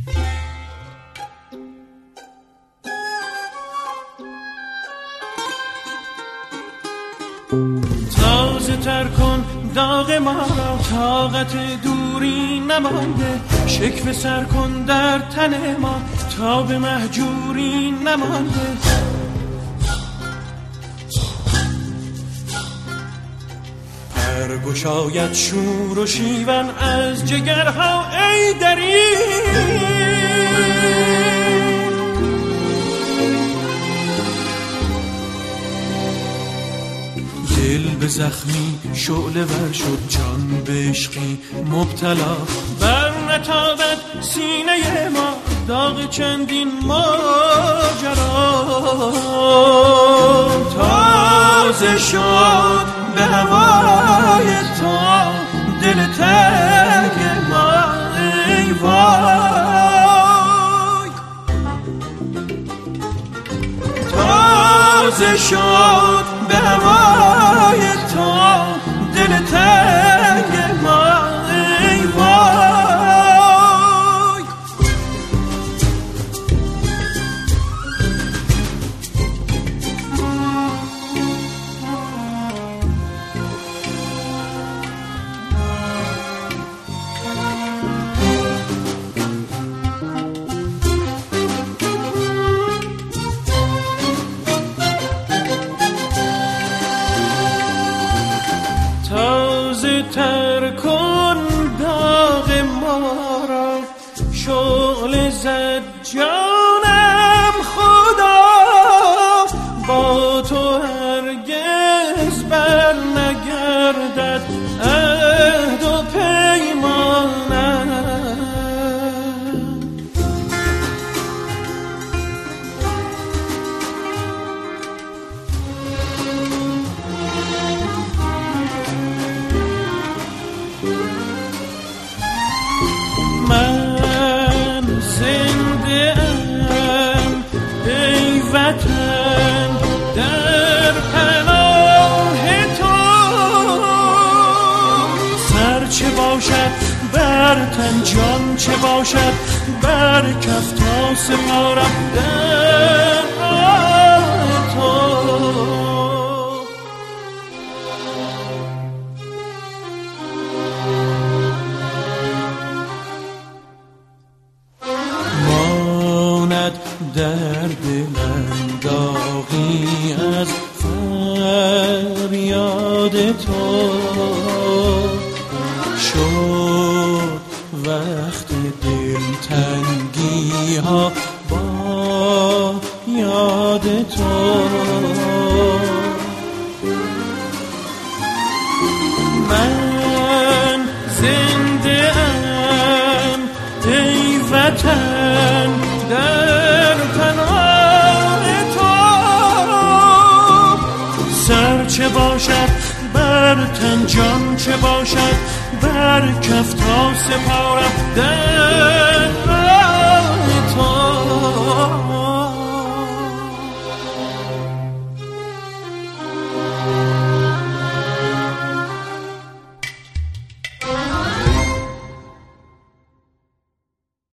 تازه تر کن داغ ما را، طاقت دوری نمانده، شکوه سر کن در تن ما تا به مهجوری نمانده. گشاید شور و شیون از جگرها ای دری، دل به زخمی شعله ور شد، جان به عشقی مبتلا، بر نتابد سینه ما داغ چندین ماجرا. تازه شد به هوای تو دل تنگ ما ای وای، تازه شد به هوای تو دل تنگ ما ای وای. تر کن داغ ما را، شعله زد جانم خدا، با تو هرگز بر نگردد عهد و پیمانم. من زنده ام ای وطن در پناه تو، سر چه باشد بر تن، جان چه باشد بر کف، تا سپارم در راه تو. در دلم داغی از فریاد تو، شد وقت دلتنگی ها با یاد تو. من زنده ام ای وطن در پناه تو، سر چه باشد بر تن، جان چه باشد بر کف، تا سپارم در راه تو.